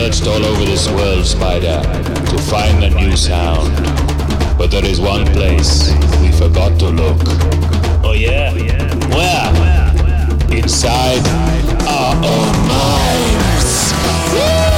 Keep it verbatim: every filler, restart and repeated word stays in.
searched all over this world, Spider, to find a new sound. But there is one place we forgot to look. Oh yeah? Where? Inside our own minds. Woo!